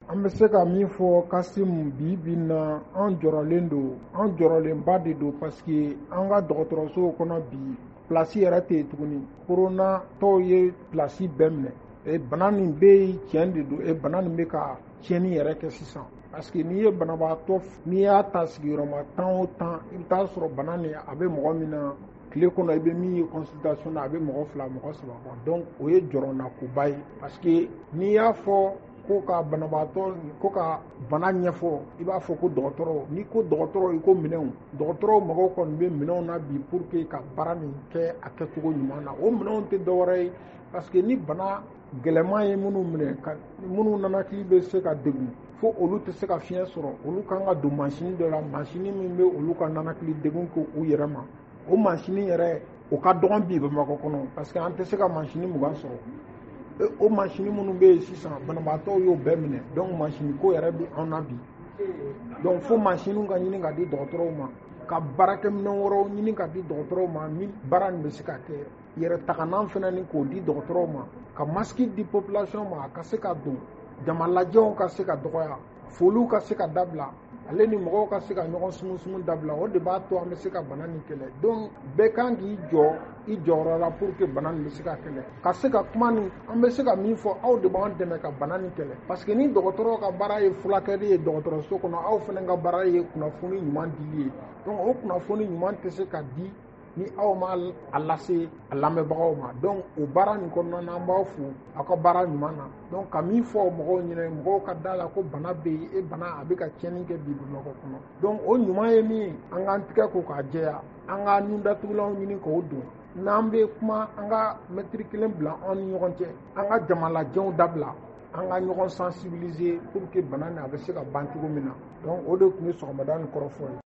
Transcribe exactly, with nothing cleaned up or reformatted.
An bɛ se ka min fɔ Kasimu bi bi in na an jɔrɔlen don an jɔrɔlenba de don parce que an ka dɔgɔtɔrɔsow kɔnɔ bi place yɛrɛ tɛ yen tuguni corona tɔw ye place bɛɛ minɛ e bana nin bɛ yen tiɲɛ de don e bana nin bɛ ka tiɲɛni yɛrɛ kɛ sisan parce que n'i ye banabaatɔ n'i y'a ta sigiyɔrɔma tan o tan i bɛ taa sɔrɔ bana nin a bɛ mɔgɔ min na tile kɔnɔ i bɛ min ye consultation na a bɛ mɔgɔ fila mɔgɔ saba kɔ donc o ye jɔrɔnakoba ye parce que n'i y'a fɔ ko ka banabaatɔ ko ka bana ɲɛfɔ i b'a fɔ ko dɔgɔtɔrɔ n'i ko dɔgɔtɔrɔ i ko minɛnw dɔgɔtɔrɔw mɔgɔw kɔni bɛ minɛnw na bi pour que ka baara nin kɛ a kɛcogo ɲuman na o minɛnw tɛ dɔwɛrɛ ye parce que ni bana gɛlɛman ye minnu minɛ ka minnu nanakili bɛ se ka degun fo olu tɛ se ka fiɲɛ sɔrɔ olu kan ka don mansin dɔ la mansin min bɛ olu ka nanakili degun ko u yɛrɛ ma o mansin yɛrɛ o ka dɔgɔn bi Bamakɔ kɔnɔ parce que an tɛ se ka mansin mugan sɔrɔ o mansin minnu bɛ yen sisan banabaatɔw y'o bɛɛ minɛ donc mansin ko yɛrɛ bɛ an na bi donc fo mansin ka ɲini ka di dɔgɔtɔrɔw ma ka baarakɛminɛn wɛrɛw ɲini ka di dɔgɔtɔrɔw ma min baara nin bɛ se ka kɛ yɛrɛ taganan fana ni k'o di dɔgɔtɔrɔw ma ka masque di population ma a ka se ka don jama lajɛw ka se ka dɔgɔya foliw ka se ka dabila ale ni mɔgɔw ka se ka ɲɔgɔn sumu-sumu dabila o de b'a to an bɛ se ka bana nin kɛlɛ donc bɛɛ kan k'i jɔ i jɔyɔrɔ la pour que bana nin bɛ se ka kɛlɛ ka se ka kuma nin an bɛ se ka min fɔ aw de b'an dɛmɛ ka bana nin kɛlɛ parce que ni dɔgɔtɔrɔw ka baara ye furakɛli ye dɔgɔtɔrɔso kɔnɔ aw fana ka baara ye kunnafoni ɲuman dili ye donc o kunnafoni ɲuman tɛ se ka di ni aw ma a lase a lamɛnbagaw ma donc o baara nin kɔnɔna na an b'aw fo aw ka baara ɲuman na donc ka min fɔ mɔgɔw ɲɛna mɔgɔw ka da la ko bana bɛ yen e bana a bɛ ka tiɲɛni kɛ bi Bamakɔ kɔnɔ donc o ɲuman ye min ye an k'an tigɛ ko k'a jɛya an ka nun datugulanw ɲini k'o don n'an bɛ kuma an ka mɛtiri kelen bila an ni ɲɔgɔn cɛ an ka jama lajɛnw dabila an ka ɲɔgɔn sensibiliser pour que bana nin a bɛ se ka ban cogo min na donc o de tun ye sɔgɔmada nin kɔrɔfɔ ye